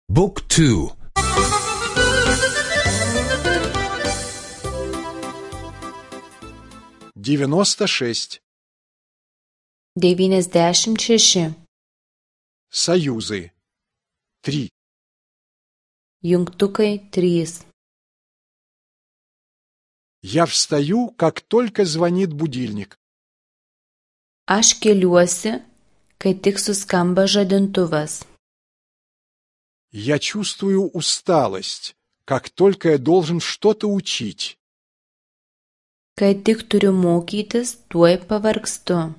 Book 2. 96. 96. Союзы. 3. Jungtukai 3. Я встаю, как только звонит будильник. Aš keliuosi, kai tik suskamba žadintuvas. Я чувствую усталость, как только я должен что-то учить. Kai tik turiu mokytis, tuoj pavargstu.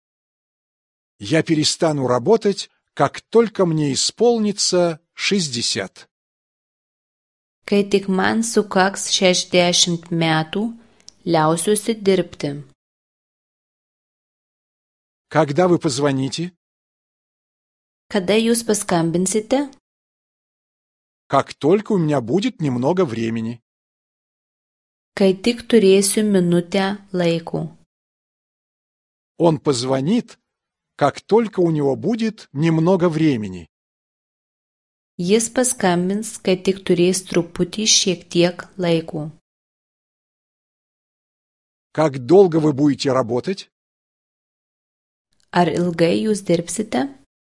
Я перестану работать, как только мне исполнится 60. Kai tik man sukaks 60 metų, liausiuosi dirbti. Когда вы позвоните? Kada jūs paskambinsite? Как только у меня будет немного времени. Kai tik turėsiu minutę laiko. Он позвонит, как только у него будет немного времени. Jis paskambins, kai tik turės truputį šiek tiek laiko. Как долго вы будете работать? Ar ilgai jūs dirbsite?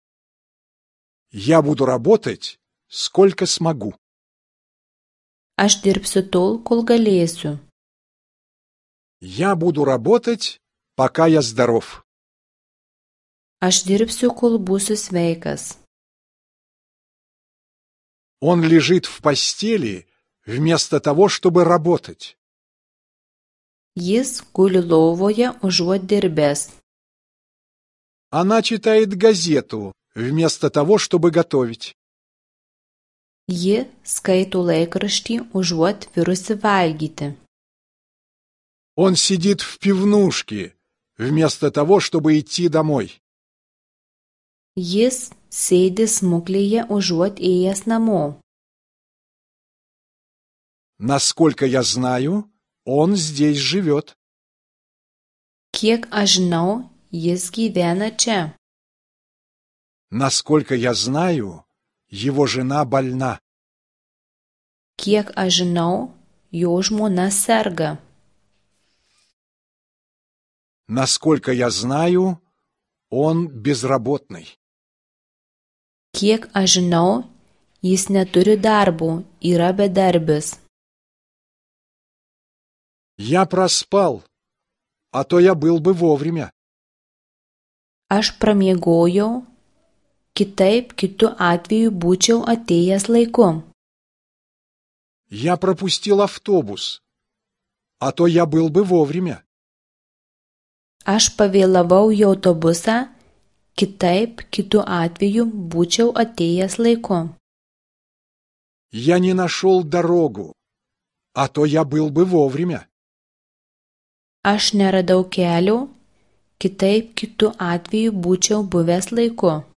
Я буду работать, сколько смогу. Aš dirbsiu tol, kol galėsiu. Я буду работать, пока я здоров. Aš dirbsiu, kol būsiu sveikas. Он лежит в постели вместо того, чтобы работать. Jis guli lovoje užuot dirbęs. Она читает газету вместо того, чтобы готовить. Ji skaito laikraštį užuot virusi valgyti. Он сидит в пивнушке вместо того, чтобы идти домой. Jis sėdi smuklėje užuot ėjęs namo. Насколько я знаю, он здесь живет. Kiek aš žinau, jis gyvena čia. Насколько я знаю, его жена больна. Kiek aš žinau, jo žmona serga. Насколько я знаю, он безработный. Kiek aš žinau, jis neturi darbo, yra bedarbis. Я проспал, а то я был бы вовремя. Aš pramiegojau, kitaip kitu atveju būčiau atėjęs laiku. Я пропустил автобус, а то я был бы вовремя. Aš pavėlavau į autobusą, kitaip kitu atveju būčiau atėjęs laiku. Я не нашел дорогу, а то я был бы вовремя. Aš neradau kelio, kitaip kitu atveju būčiau buvęs laiku.